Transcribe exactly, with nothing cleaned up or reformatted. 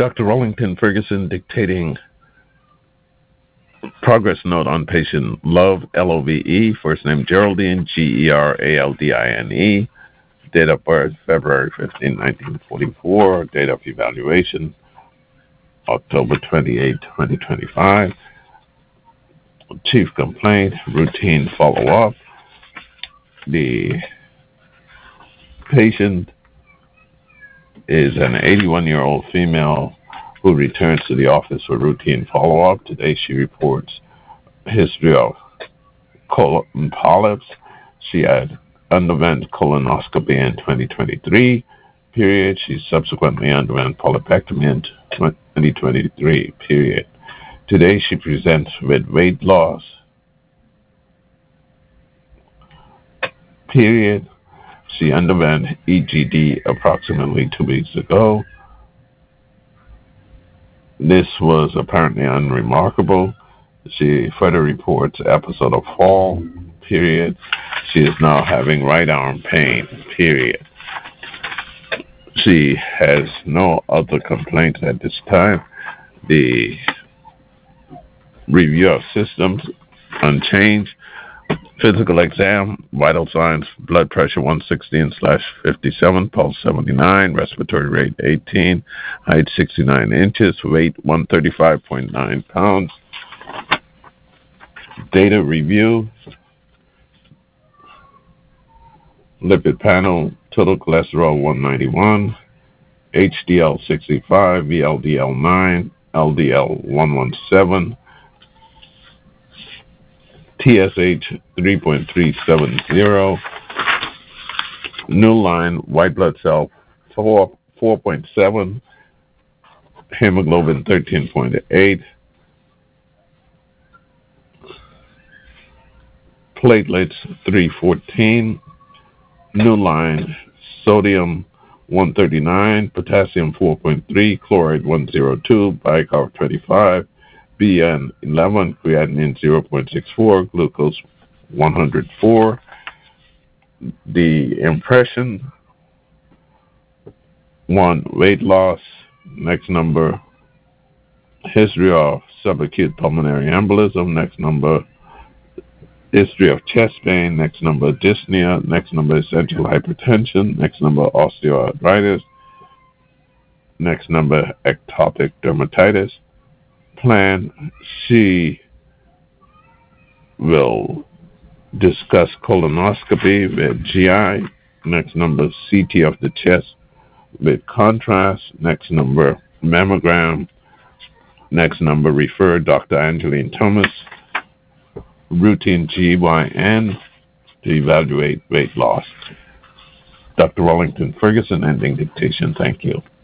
Doctor Wellington Ferguson dictating progress note on patient Love, L O V E, first name Geraldine, G E R A L D I N E, date of birth February fifteenth, nineteen forty-four, date of evaluation October twenty-eighth, twenty twenty-five, chief complaint, routine follow-up. The patient is an eighty-one-year-old female who returns to the office for routine follow-up. Today she reports history of colon polyps. She had underwent colonoscopy in twenty twenty-three period. She subsequently underwent polypectomy in twenty twenty-three period. Today she presents with weight loss period. She underwent E G D approximately two weeks ago. This was apparently unremarkable. She further reports episode of fall period. She is now having right arm pain period. She has no other complaints at this time. The review of systems unchanged. Physical exam, vital signs, blood pressure one sixteen slash fifty-seven, pulse seventy-nine, respiratory rate eighteen, height sixty-nine inches, weight one thirty-five point nine pounds. Data review, lipid panel, total cholesterol one ninety-one, H D L sixty-five, V L D L nine, L D L one seventeen, T S H three point three seven zero, new line, white blood cell four, four point seven, hemoglobin thirteen point eight, platelets three fourteen, new line, sodium one thirty-nine, potassium four point three, chloride one oh two, bicarb twenty-five, B N eleven, creatinine zero point six four, glucose one hundred four. The impression, one, weight loss. Next number, history of subacute pulmonary embolism. Next number, history of chest pain. Next number, dyspnea. Next number, essential hypertension. Next number, osteoarthritis. Next number, ectopic dermatitis. Plan, she will discuss colonoscopy with G I. Next number, C T of the chest with contrast. Next number, mammogram. Next number, refer Doctor Angeline Thomas. Routine G Y N to evaluate weight loss. Doctor Wellington Ferguson, ending dictation. Thank you.